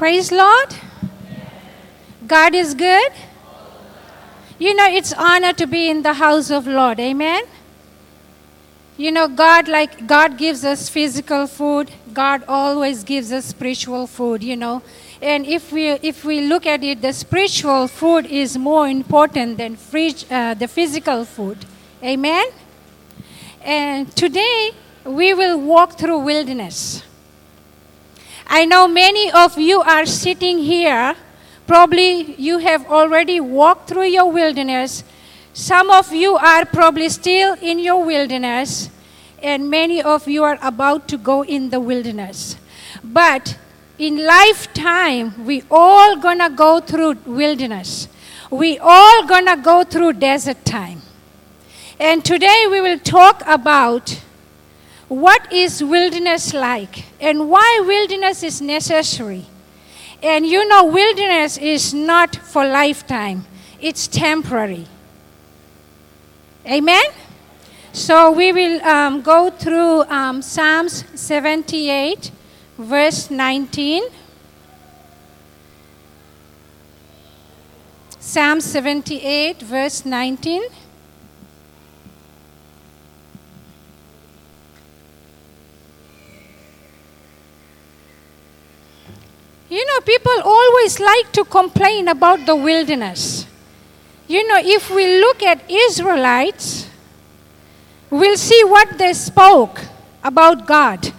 Praise Lord. God is good. You know, it's honor to be in the house of Lord. Amen. You know, God gives us physical food. God always gives us spiritual food, you know. And if we look at it, the spiritual food is more important than the physical food. Amen. And today we will walk through wilderness. I know many of you are sitting here. Probably you have already walked through your wilderness. Some of you are probably still in your wilderness, and many of you are about to go in the wilderness. But in lifetime, we all gonna go through wilderness. We all gonna go through desert time. And today we will talk about what is wilderness like and why wilderness is necessary. And you know, wilderness is not for lifetime. It's temporary. Amen? So we will go through Psalms 78, verse 19. Psalm 78, verse 19. You know, people always like to complain about the wilderness. You know, if we look at Israelites, we'll see what they spoke about God.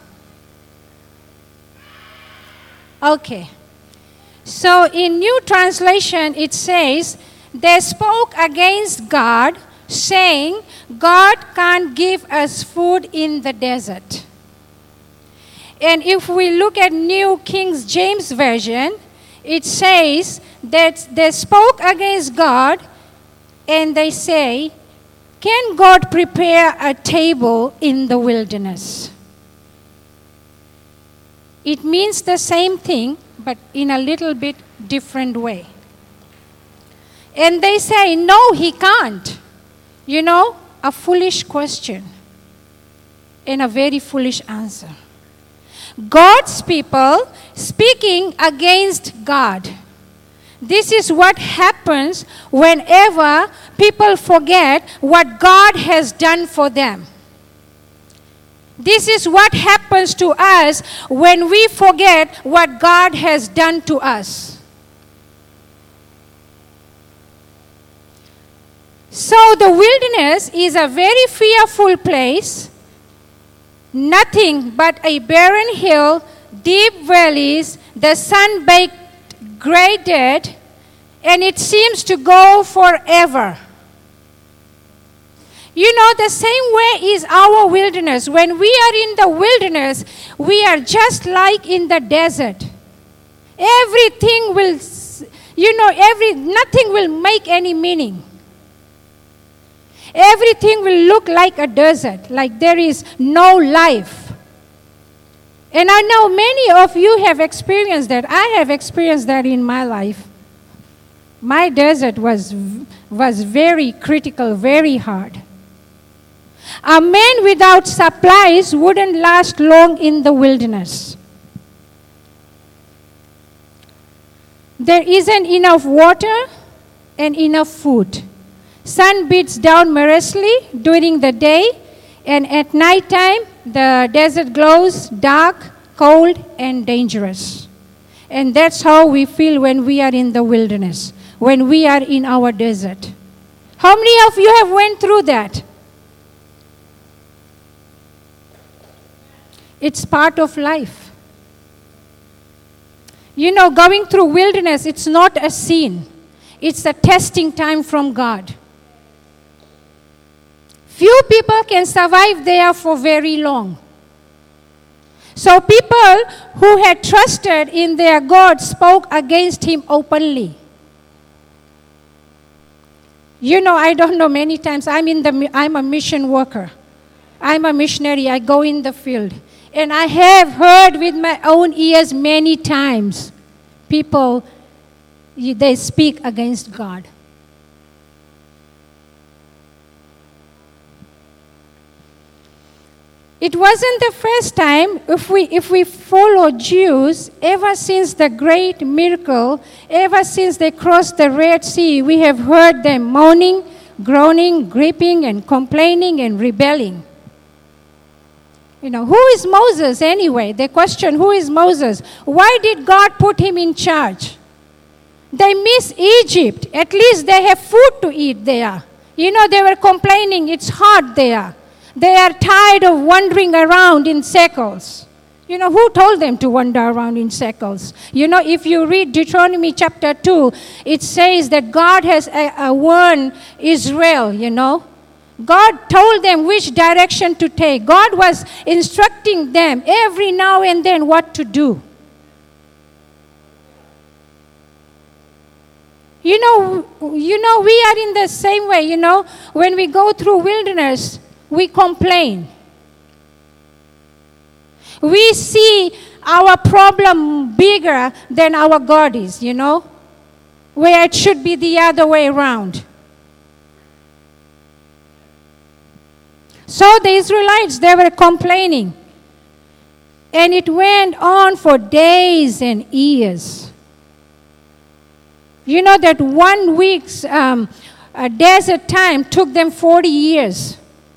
Okay. So in New Translation, it says, they spoke against God, saying, God can't give us food in the desert. And if we look at New King James Version, it says that they spoke against God and they say, can God prepare a table in the wilderness? It means the same thing, but in a little bit different way. And they say, no, he can't. You know, a foolish question and a very foolish answer. God's people speaking against God. This is what happens whenever people forget what God has done for them. This is what happens to us when we forget what God has done to us. So the wilderness is a very fearful place. Nothing but a barren hill, deep valleys, the sun-baked gray dirt, and it seems to go forever. You know, the same way is our wilderness. When we are in the wilderness, we are just like in the desert. Everything will, nothing will make any meaning. Everything will look like a desert, like there is no life. And I know many of you have experienced that. I have experienced that in my life. My desert was very critical, very hard. A man without supplies wouldn't last long in the wilderness. There isn't enough water and enough food. Sun beats down mercilessly during the day, and at night time, the desert glows dark, cold, and dangerous. And that's how we feel when we are in the wilderness, when we are in our desert. How many of you have went through that? It's part of life. You know, going through wilderness, it's not a sin. It's a testing time from God. Few people can survive there for very long. So people who had trusted in their God spoke against him openly. You know, I don't know, many times I'm a mission worker. I'm a missionary. I go in the field. And I have heard with my own ears many times people, they speak against God. It wasn't the first time. If we follow Jews, ever since the great miracle, ever since they crossed the Red Sea, we have heard them moaning, groaning, gripping, and complaining and rebelling. Who is Moses anyway? They question, who is Moses? Why did God put him in charge? They miss Egypt. At least they have food to eat there. They were complaining, it's hot there. They are tired of wandering around in circles. Who told them to wander around in circles? If you read Deuteronomy chapter 2, it says that God has warned Israel, God told them which direction to take. God was instructing them every now and then what to do. We are in the same way, when we go through wilderness, we complain. We see our problem bigger than our God is, where it should be the other way around. So the Israelites, they were complaining. And it went on for days and years. That 1 week's desert time took them 40 years.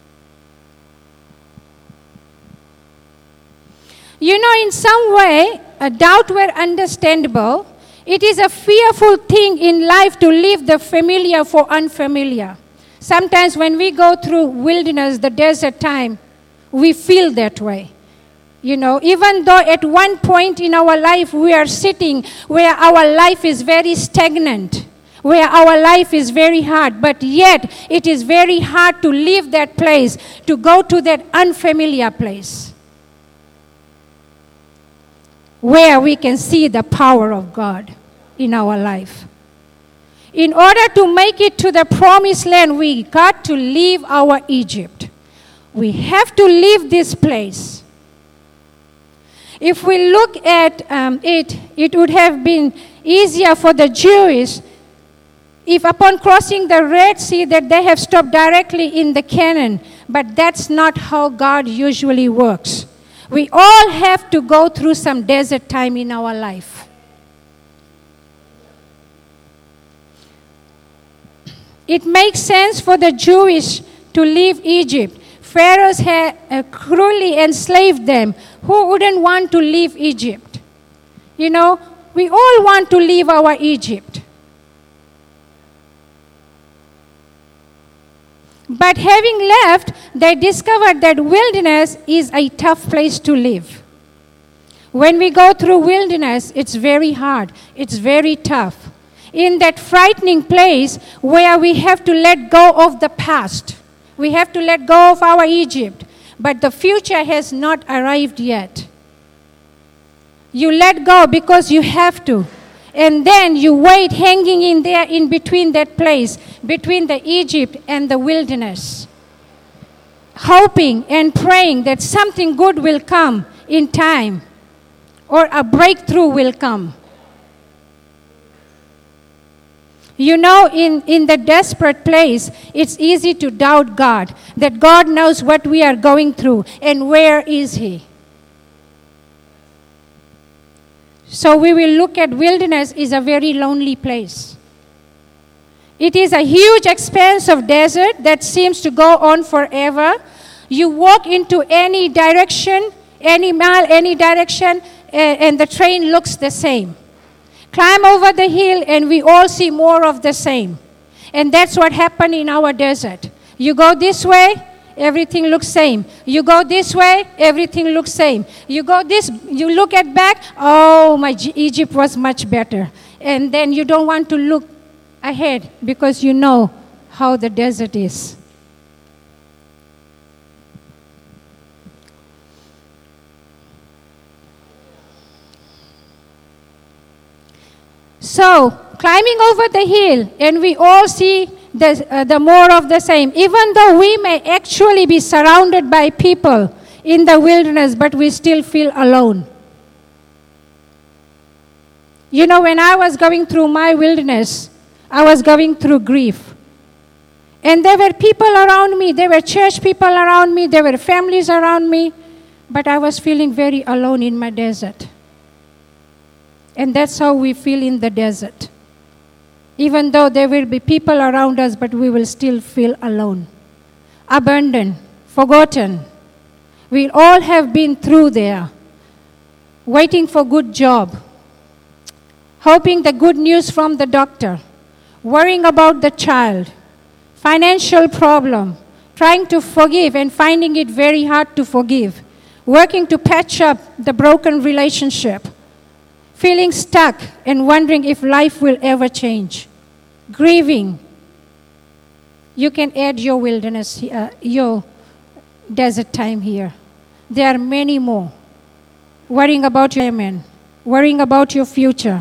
In some way, doubt were understandable. It is a fearful thing in life to leave the familiar for unfamiliar. Sometimes when we go through wilderness, the desert time, we feel that way. Even though at one point in our life we are sitting where our life is very stagnant, where our life is very hard, but yet it is very hard to leave that place, to go to that unfamiliar place where we can see the power of God in our life. In order to make it to the promised land, we got to leave our Egypt. We have to leave this place. If we look at it would have been easier for the Jews if upon crossing the Red Sea that they have stopped directly in the Canaan. But that's not how God usually works. We all have to go through some desert time in our life. It makes sense for the Jewish to leave Egypt. Pharaohs had cruelly enslaved them. Who wouldn't want to leave Egypt? We all want to leave our Egypt. But having left, they discovered that wilderness is a tough place to live. When we go through wilderness, it's very hard. It's very tough. In that frightening place where we have to let go of the past. We have to let go of our Egypt. But the future has not arrived yet. You let go because you have to. And then you wait hanging in there in between that place, between the Egypt and the wilderness. Hoping and praying that something good will come in time. Or a breakthrough will come. In the desperate place, it's easy to doubt God, that God knows what we are going through, and where is He? So we will look at wilderness is a very lonely place. It is a huge expanse of desert that seems to go on forever. You walk into any direction, any mile, any direction, and the train looks the same. Climb over the hill and we all see more of the same. And that's what happened in our desert. You go this way, everything looks same. You go this way, everything looks same. You look at back, Egypt was much better. And then you don't want to look ahead because you know how the desert is. So, climbing over the hill, and we all see the more of the same. Even though we may actually be surrounded by people in the wilderness, but we still feel alone. When I was going through my wilderness, I was going through grief. And there were people around me. There were church people around me. There were families around me. But I was feeling very alone in my desert. And that's how we feel in the desert. Even though there will be people around us, but we will still feel alone, abandoned, forgotten. We all have been through there, waiting for good job, hoping the good news from the doctor, worrying about the child, financial problem, trying to forgive and finding it very hard to forgive, working to patch up the broken relationship, feeling stuck and wondering if life will ever change, grieving. You can add your wilderness, your desert time here. There are many more. Worrying about your amen, worrying about your future,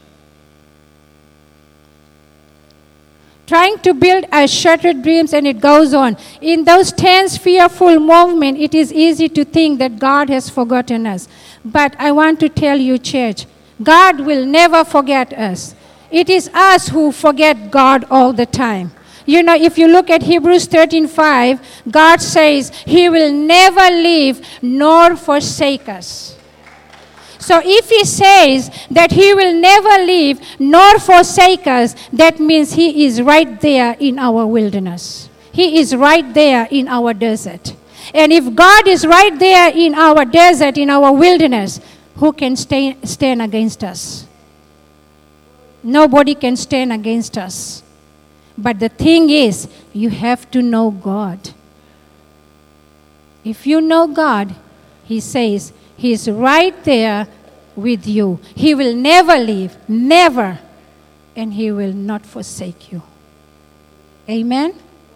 trying to build a shattered dreams, and it goes on. In those tense, fearful moments, it is easy to think that God has forgotten us. But I want to tell you, church, God will never forget us. It is us who forget God all the time. You know, if you look at Hebrews 13:5, God says He will never leave nor forsake us. So if He says that He will never leave nor forsake us, that means He is right there in our wilderness. He is right there in our desert. And if God is right there in our desert, in our wilderness, who can stand against us? Nobody can stand against us. But the thing is, you have to know God. If you know God, He says He is right there with you. He will never leave, never, and He will not forsake you. Amen?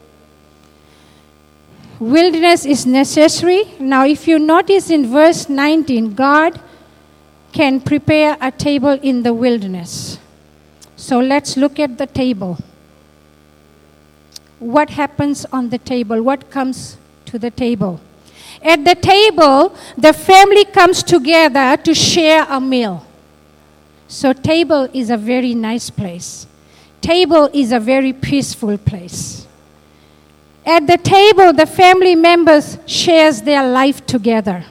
Wilderness is necessary. Now, if you notice in verse 19, God can prepare a table in the wilderness. So let's look at the table. What happens on the table? What comes to the table? At the table, the family comes together to share a meal. So table is a very nice place. Table is a very peaceful place. At the table, the family members shares their life together.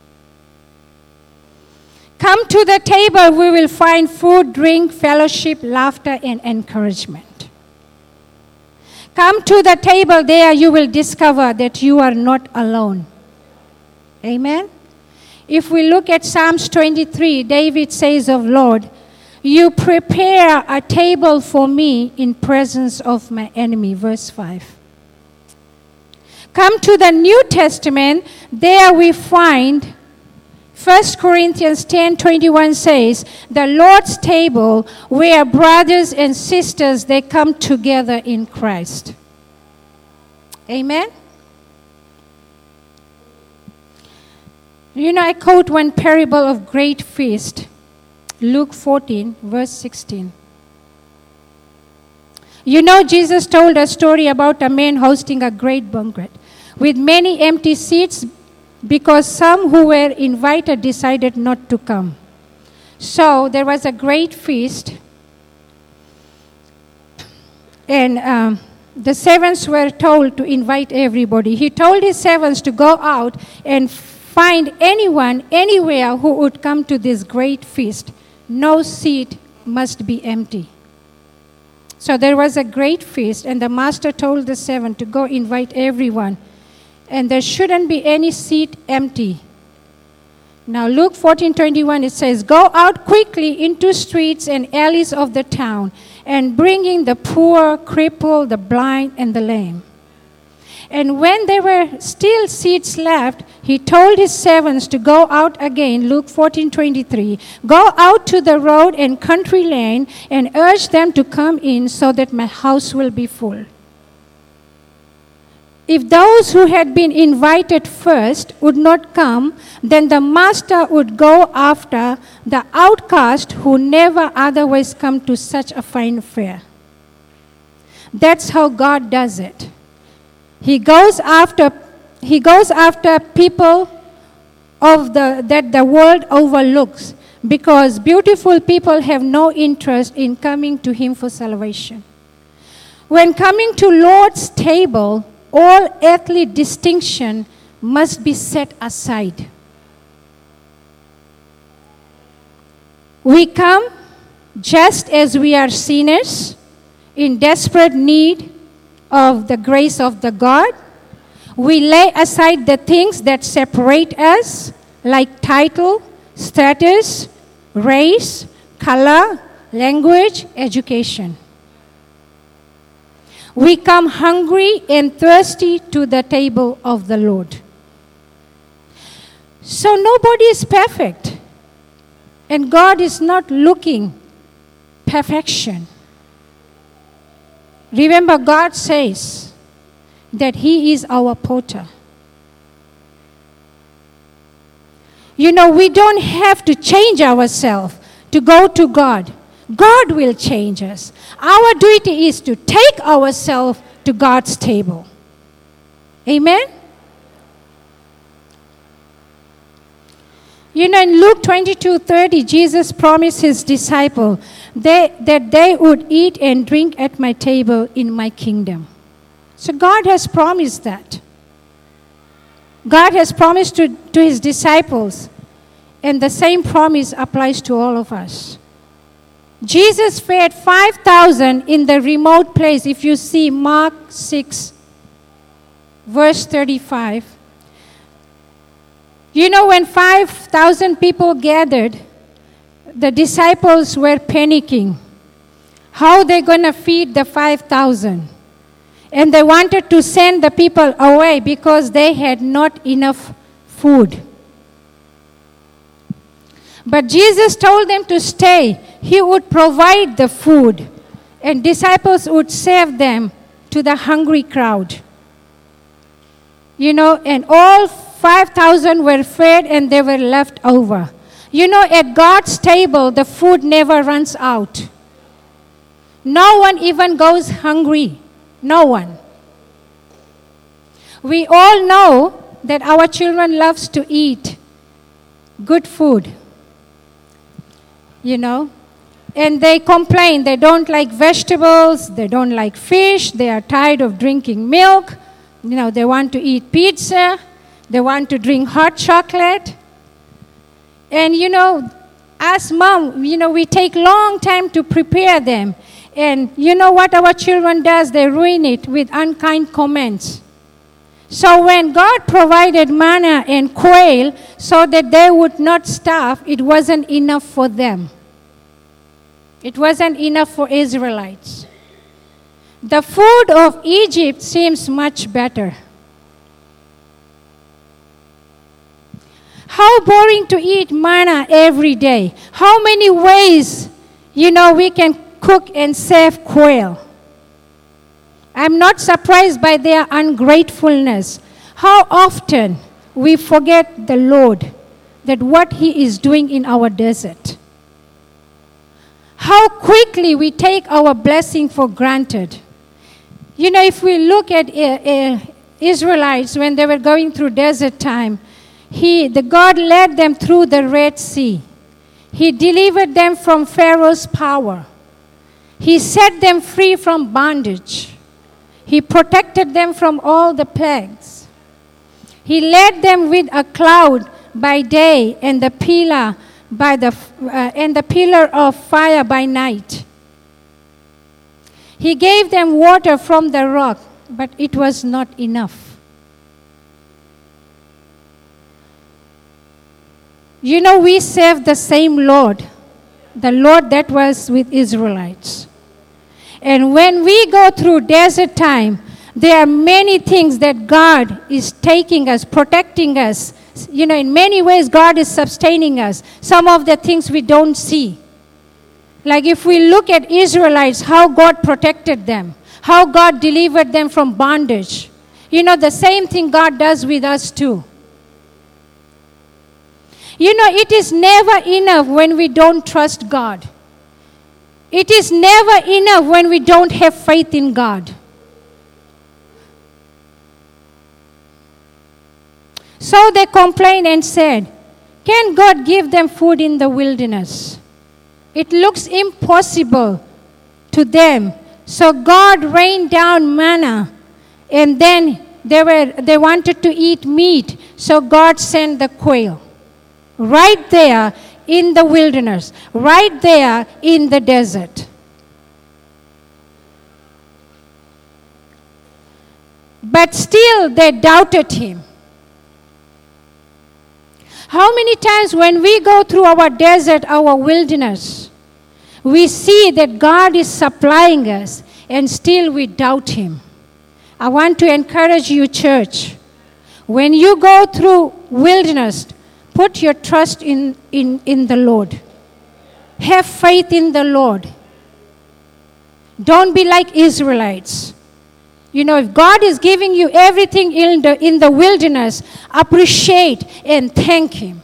Come to the table, we will find food, drink, fellowship, laughter, and encouragement. Come to the table, there you will discover that you are not alone. Amen? If we look at Psalms 23, David says of Lord, you prepare a table for me in presence of my enemy. Verse 5. Come to the New Testament, there we find 1 Corinthians 10:21 says, the Lord's table where brothers and sisters, they come together in Christ. Amen? You know, I quote one parable of great feast, Luke 14, verse 16. You know, Jesus told a story about a man hosting a great banquet with many empty seats because some who were invited decided not to come. So there was a great feast, and the servants were told to invite everybody. He told his servants to go out and find anyone, anywhere who would come to this great feast. No seat must be empty. So there was a great feast, and the master told the servant to go invite everyone. And there shouldn't be any seat empty. Now Luke 14:21, it says, go out quickly into streets and alleys of the town and bring in the poor, crippled, the blind, and the lame. And when there were still seats left, he told his servants to go out again, Luke 14:23, go out to the road and country lane and urge them to come in so that my house will be full. If those who had been invited first would not come, then the master would go after the outcast who never otherwise come to such a fine fare. That's how God does it. He goes after people that the world overlooks, because beautiful people have no interest in coming to Him for salvation. When coming to Lord's table, all earthly distinction must be set aside. We come just as we are sinners, in desperate need of the grace of the God. We lay aside the things that separate us, like title, status, race, color, language, education. We come hungry and thirsty to the table of the Lord. So nobody is perfect. And God is not looking perfection. Remember, God says that He is our potter. You know, we don't have to change ourselves to go to God. God will change us. Our duty is to take ourselves to God's table. Amen? You know, in Luke 22:30, Jesus promised His disciples that they would eat and drink at my table in my kingdom. So God has promised that. God has promised to His disciples, and the same promise applies to all of us. Jesus fed 5,000 in the remote place. If you see Mark 6, verse 35. You know, when 5,000 people gathered, the disciples were panicking. How are they going to feed the 5,000? And they wanted to send the people away because they had not enough food. But Jesus told them to stay. He would provide the food, and disciples would serve them to the hungry crowd. You know, and all 5,000 were fed and they were left over. You know, at God's table, the food never runs out. No one even goes hungry. No one. We all know that our children loves to eat good food. You know, and they complain they don't like vegetables, they don't like fish, they are tired of drinking milk, you know, they want to eat pizza, they want to drink hot chocolate. And you know, as mom, you know, we take long time to prepare them. And you know what our children does? They ruin it with unkind comments. So when God provided manna and quail so that they would not starve, it wasn't enough for them. It wasn't enough for Israelites. The food of Egypt seems much better. How boring to eat manna every day. How many ways, you know, we can cook and serve quail. I'm not surprised by their ungratefulness. How often we forget the Lord, that what He is doing in our desert. How quickly we take our blessing for granted. You know, if we look at Israelites when they were going through desert time, the God led them through the Red Sea. He delivered them from Pharaoh's power. He set them free from bondage. He protected them from all the plagues. He led them with a cloud by day and the pillar of fire by night. He gave them water from the rock, but it was not enough. You know, we serve the same Lord, the Lord that was with Israelites. And when we go through desert time, there are many things that God is taking us, protecting us. You know, in many ways, God is sustaining us. Some of the things we don't see. Like if we look at Israelites, how God protected them, how God delivered them from bondage. You know, the same thing God does with us too. You know, it is never enough when we don't trust God. It is never enough when we don't have faith in God. So they complained and said, "Can God give them food in the wilderness?" It looks impossible to them So God rained down manna, and then they wanted to eat meat, so God sent the quail. Right there in the wilderness, right there in the desert. But still they doubted him. How many times when we go through our desert, our wilderness, we see that God is supplying us, and still we doubt him. I want to encourage you, church. When you go through wilderness, put your trust in the Lord. Have faith in the Lord. Don't be like Israelites. You know, if God is giving you everything in the wilderness, appreciate and thank him.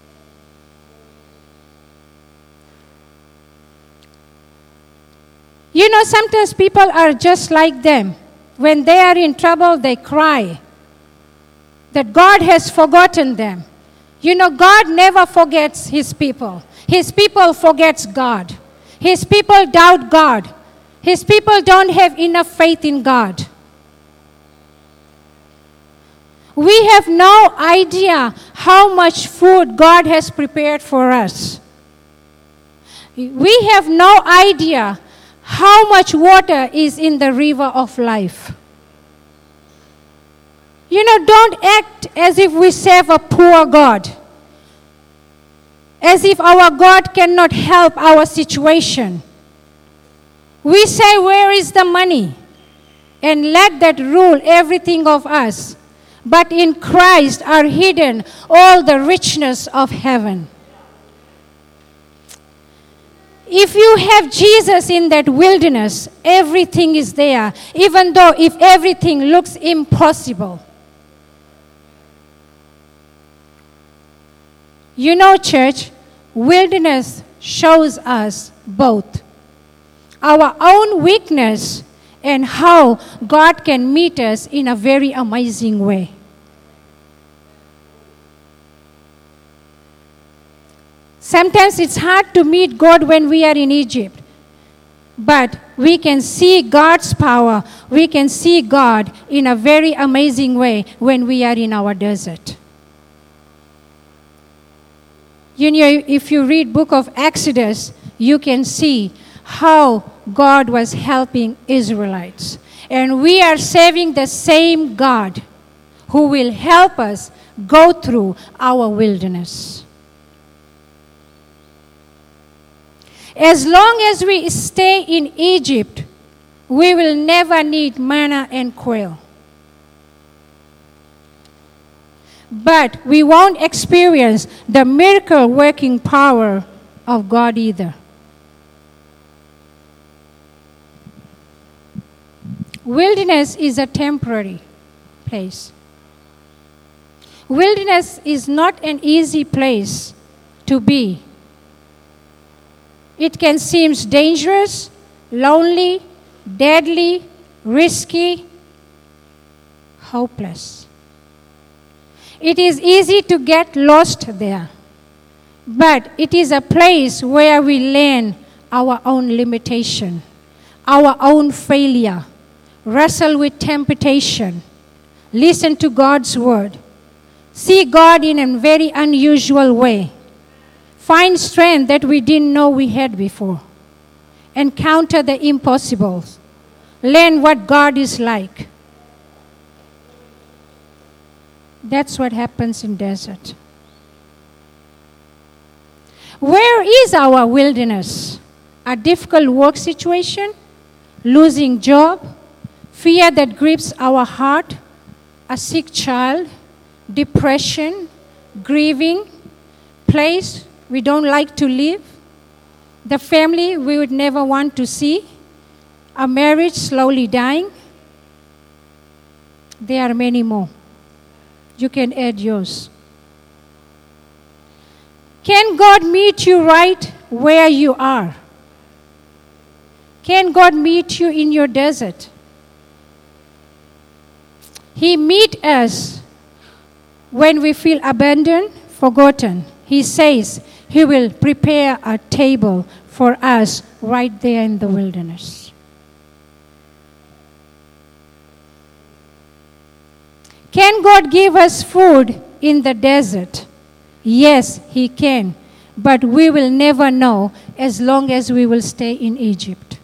You know, sometimes people are just like them. When they are in trouble, they cry that God has forgotten them. You know, God never forgets his people. His people forgets God. His people doubt God. His people don't have enough faith in God. We have no idea how much food God has prepared for us. We have no idea how much water is in the river of life. You know, don't act as if we serve a poor God, as if our God cannot help our situation. We say, where is the money? And let that rule everything of us. But in Christ are hidden all the richness of heaven. If you have Jesus in that wilderness, everything is there, even though if everything looks impossible. You know, church, wilderness shows us both our own weakness and how God can meet us in a very amazing way. Sometimes it's hard to meet God when we are in Egypt, but we can see God's power. We can see God in a very amazing way when we are in our desert. You know, if you read book of Exodus, you can see how God was helping Israelites. And we are serving the same God who will help us go through our wilderness. As long as we stay in Egypt, we will never need manna and quail. But we won't experience the miracle working power of God either. Wilderness is a temporary place. Wilderness is not an easy place to be. It can seem dangerous, lonely, deadly, risky, hopeless. It is easy to get lost there, but it is a place where we learn our own limitation, our own failure, wrestle with temptation, listen to God's word, see God in a very unusual way, find strength that we didn't know we had before, encounter the impossibles, learn what God is like. That's what happens in desert. Where is our wilderness? A difficult work situation, losing job, fear that grips our heart, a sick child, depression, grieving, place we don't like to live, the family we would never want to see, a marriage slowly dying. There are many more. You can add yours. Can God meet you right where you are? Can God meet you in your desert? He meets us when we feel abandoned, forgotten. He says he will prepare a table for us right there in the wilderness. Can God give us food in the desert? Yes, He can. But we will never know as long as we will stay in Egypt.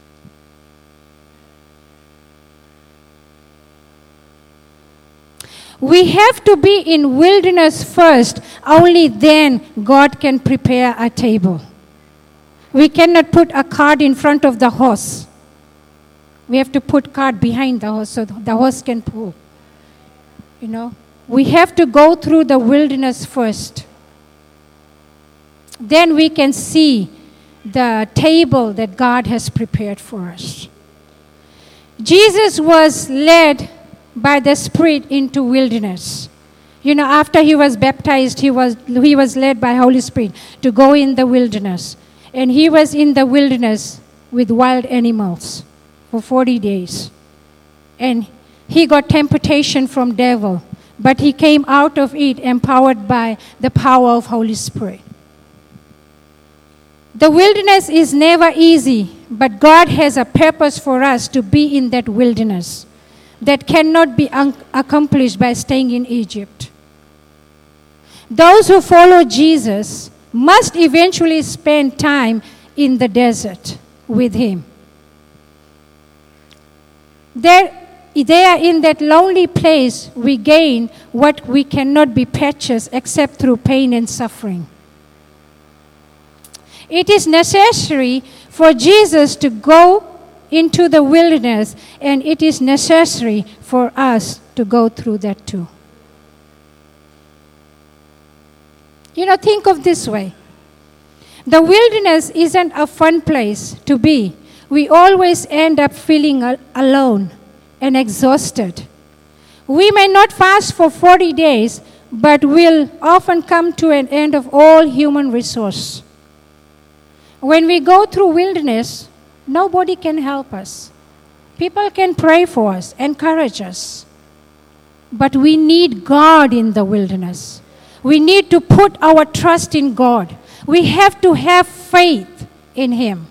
We have to be in wilderness first. Only then God can prepare a table. We cannot put a cart in front of the horse. We have to put cart behind the horse so the horse can pull. You know, we have to go through the wilderness first. Then we can see the table that God has prepared for us. Jesus was led by the Spirit into wilderness. You know, after he was baptized, he was led by Holy Spirit to go in the wilderness. And he was in the wilderness with wild animals for 40 days. And he got temptation from devil, but he came out of it empowered by the power of Holy Spirit. The wilderness is never easy, but God has a purpose for us to be in that wilderness that cannot be accomplished by staying in Egypt. Those who follow Jesus must eventually spend time in the desert with Him. There in that lonely place, we gain what we cannot be purchased except through pain and suffering. It is necessary for Jesus to go into the wilderness, and it is necessary for us to go through that too. You know, think of this way. The wilderness isn't a fun place to be. We always end up feeling alone and exhausted. We may not fast for 40 days, but we'll often come to an end of all human resource. When we go through wilderness, nobody can help us. People can pray for us, encourage us. But we need God in the wilderness. We need to put our trust in God. We have to have faith in Him.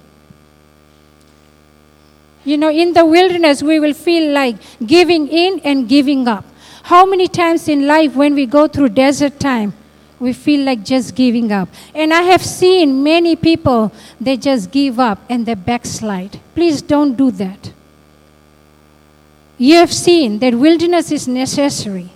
You know, in the wilderness, we will feel like giving in and giving up. How many times in life when we go through desert time, we feel like just giving up. And I have seen many people, they just give up and they backslide. Please don't do that. You have seen that wilderness is necessary.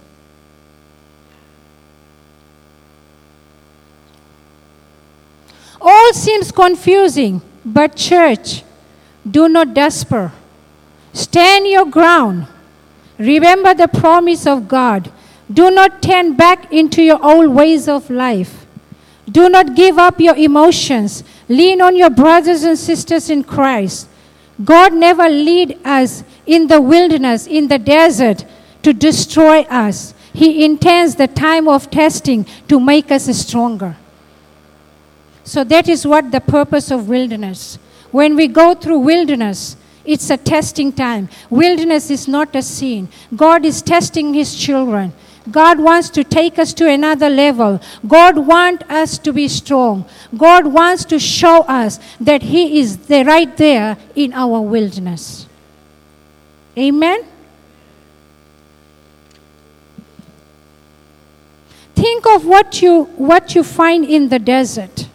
All seems confusing, but church, do not despair. Stand your ground. Remember the promise of God. Do not turn back into your old ways of life. Do not give up your emotions. Lean on your brothers and sisters in Christ. God never lead us in the wilderness, in the desert, to destroy us. He intends the time of testing to make us stronger. So that is what the purpose of wilderness. When we go through wilderness, it's a testing time. Wilderness is not a sin. God is testing His children. God wants to take us to another level. God wants us to be strong. God wants to show us that He is there, right there in our wilderness. Amen? Think of what you find in the desert.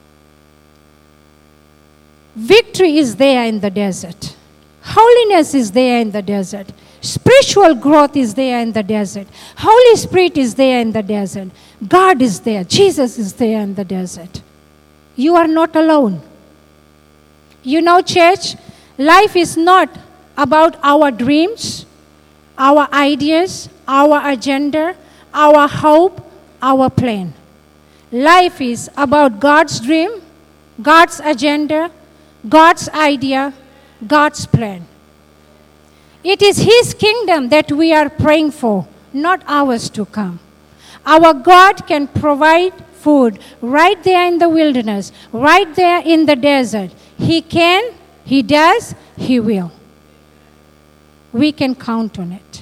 Victory is there in the desert. Holiness is there in the desert. Spiritual growth is there in the desert. Holy Spirit is there in the desert. God is there. Jesus is there in the desert. You are not alone. You know, church, life is not about our dreams, our ideas, our agenda, our hope, our plan. Life is about God's dream, God's agenda, God's idea, God's plan. It is His kingdom that we are praying for, not ours to come. Our God can provide food right there in the wilderness, right there in the desert. He can, He does, He will. We can count on it.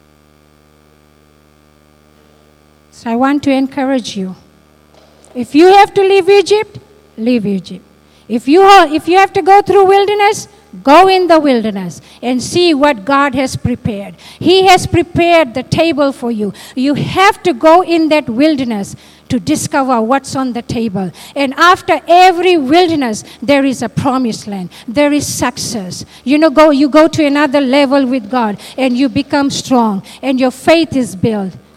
So I want to encourage you. If you have to leave Egypt, leave Egypt. If you have to go through wilderness, Go in the wilderness and see what God has prepared. He has prepared the table for you. You have to go in that wilderness to discover what's on the table. And after every wilderness, there is a promised land. There is success. You go to another level with God, and you become strong, and your faith is built.